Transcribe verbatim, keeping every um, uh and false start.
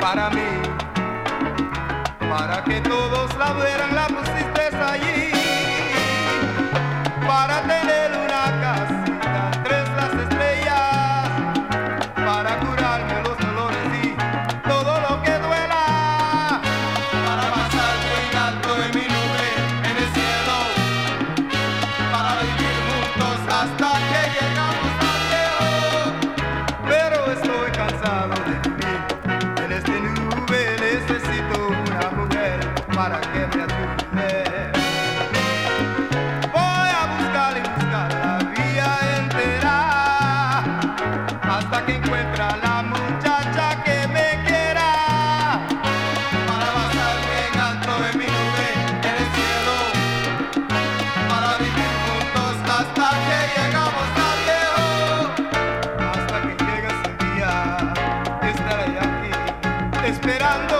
para mí, para que todos la vieran, la pusiste allí, para tener una casita, tres las estrellas, para curarme los dolores y todo lo que duela, para pasar bien alto en mi nube en el cielo, para vivir juntos hasta que llegamos al cielo. Pero estoy cansado de vivir en este nube, necesito una mujer para que me ayude. Voy a buscar y buscar la vía entera hasta que encuentre a la muchacha que me quiera, para pasar bien alto en mi nube en el cielo, para vivir juntos hasta que llegamos al cielo. Hasta que llegue ese día estaré aquí esperando.